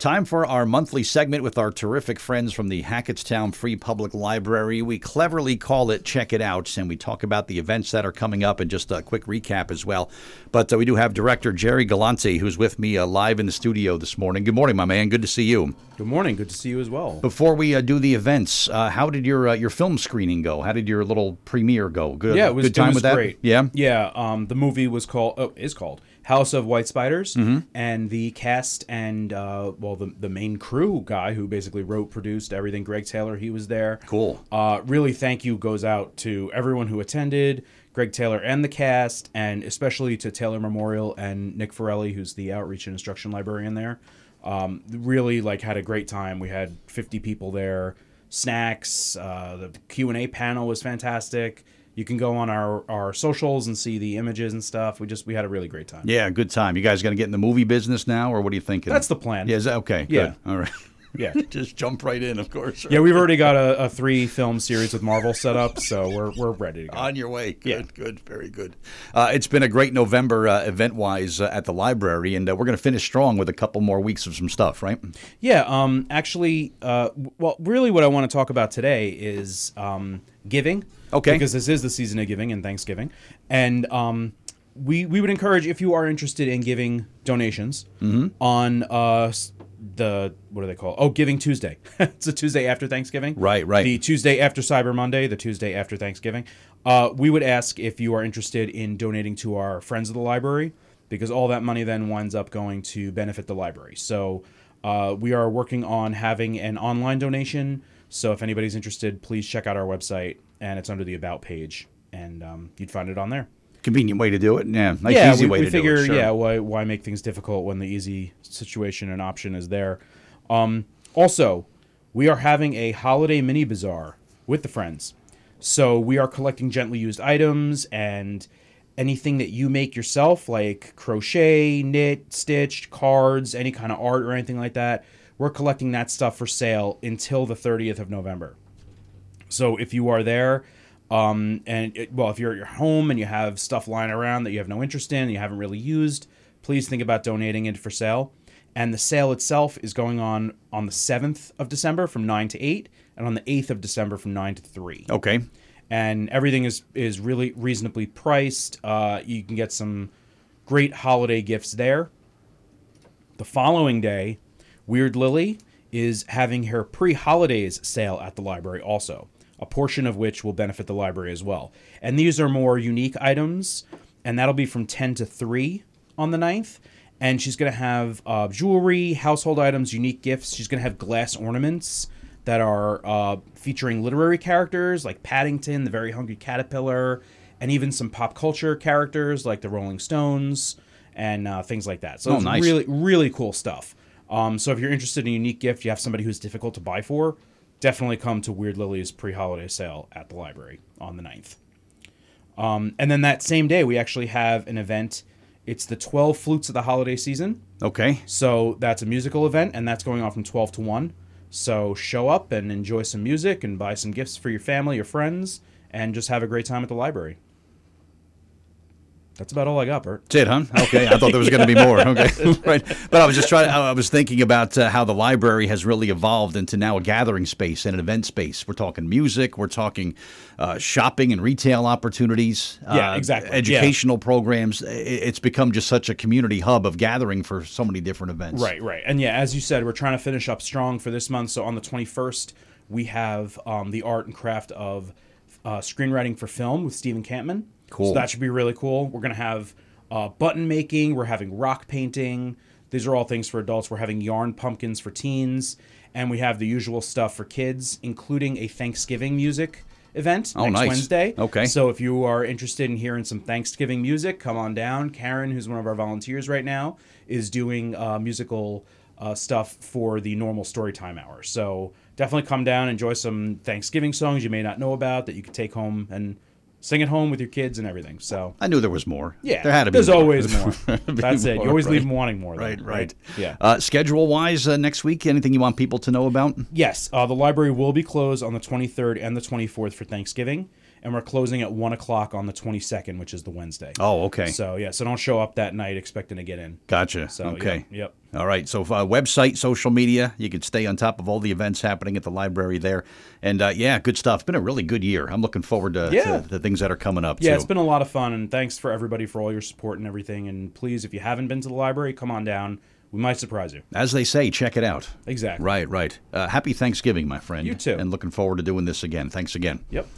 Time for our monthly segment with our terrific friends from the Hackettstown Free Public Library. We cleverly call it Check It Out, and we talk about the events that are coming up and just a quick recap as well. But we do have Director Jerry Galante, who's with me live in the studio this morning. Good morning, my man. Good to see you. Good morning. Good to see you as well. Before we do the events, how did your film screening go? How did your little premiere go? Good. Yeah, it was, good time it was with that? great. Yeah. Yeah. The movie is called House of White Spiders, and the cast and the main crew guy who basically wrote, produced everything, Greg Taylor, he was there. Cool. Really, thank you goes out to everyone who attended, Greg Taylor and the cast, and especially to Taylor Memorial and Nick Forelli, who's the outreach and instruction librarian there. Really had a great time. We had 50 people there, snacks, the Q&A panel was fantastic. You can go on our socials and see the images and stuff. We had a really great time. Yeah, good time. You guys going to get in the movie business now, or what are you thinking? That's the plan. Yeah, okay, good. Yeah. All right. Yeah. Just jump right in, of course. Right? Yeah, we've already got a 3-film series with Marvel set up, so we're ready to go. On your way. Good, Yeah. good, very good. It's been a great November event-wise at the library, and we're going to finish strong with a couple more weeks of some stuff, right? Yeah, actually, really what I want to talk about today is giving. Okay. Because this is the season of giving and Thanksgiving. And we would encourage, if you are interested in giving donations on what do they call it? Oh, Giving Tuesday. It's a Tuesday after Thanksgiving. Right. The Tuesday after Cyber Monday, the Tuesday after Thanksgiving. We would ask if you are interested in donating to our Friends of the Library, because all that money then winds up going to benefit the library. So we are working on having an online donation. So if anybody's interested, please check out our website, and it's under the About page, and you'd find it on there. Convenient way to do it. Yeah, nice, easy way we to figure, do it. Sure. Yeah, why make things difficult when the easy situation and option is there? Also, we are having a holiday mini bazaar with the friends. So we are collecting gently used items and anything that you make yourself, like crochet, knit, stitched, cards, any kind of art or anything like that. We're collecting that stuff for sale until the 30th of November. So if you are there, if you're at your home and you have stuff lying around that you have no interest in and you haven't really used, please think about donating it for sale. And the sale itself is going on the 7th of December from 9 to 8, and on the 8th of December from 9 to 3. Okay. And everything is really reasonably priced. You can get some great holiday gifts there. The following day, Weird Lily is having her pre-holidays sale at the library also, a portion of which will benefit the library as well. And these are more unique items, and that'll be from 10 to 3 on the 9th. And she's going to have jewelry, household items, unique gifts. She's going to have glass ornaments that are featuring literary characters like Paddington, the Very Hungry Caterpillar, and even some pop culture characters like the Rolling Stones and things like that. So it's nice. Really, really cool stuff. So if you're interested in a unique gift, you have somebody who's difficult to buy for, definitely come to Weird Lily's pre-holiday sale at the library on the 9th. And then that same day, we actually have an event. It's the 12 Flutes of the Holiday Season. Okay. So that's a musical event, and that's going on from 12 to 1. So show up and enjoy some music and buy some gifts for your family, your friends, and just have a great time at the library. That's about all I got, Bert. That's it, huh? Okay, I thought there was going to be more. Okay, right. But I was thinking about how the library has really evolved into now a gathering space and an event space. We're talking music, we're talking shopping and retail opportunities. Yeah, exactly. Educational programs. It's become just such a community hub of gathering for so many different events. Right. And yeah, as you said, we're trying to finish up strong for this month. So on the 21st, we have the art and craft of screenwriting for film with Stephen Campman. Cool. So that should be really cool. We're going to have button making. We're having rock painting. These are all things for adults. We're having yarn pumpkins for teens. And we have the usual stuff for kids, including a Thanksgiving music event next nice. Wednesday. Okay. So if you are interested in hearing some Thanksgiving music, come on down. Karen, who's one of our volunteers right now, is doing musical stuff for the normal Storytime hour. So definitely come down, enjoy some Thanksgiving songs you may not know about that you could take home and sing at home with your kids and everything. So I knew there was more. Yeah, there had to be. There's more. always more. That's it. You always leave them wanting more. Right. Yeah. Schedule-wise, next week, anything you want people to know about? Yes. The library will be closed on the 23rd and the 24th for Thanksgiving. and we're closing at 1 o'clock on the 22nd, which is the Wednesday. Oh, okay. So so don't show up that night expecting to get in. Gotcha. So Okay. Yep. All right. So website, social media, you can stay on top of all the events happening at the library there. And good stuff. It's been a really good year. I'm looking forward to the things that are coming up, too. Yeah, it's been a lot of fun, and thanks for everybody for all your support and everything. And please, if you haven't been to the library, come on down. We might surprise you. As they say, check it out. Exactly. Right. Happy Thanksgiving, my friend. You too. And looking forward to doing this again. Thanks again. Yep.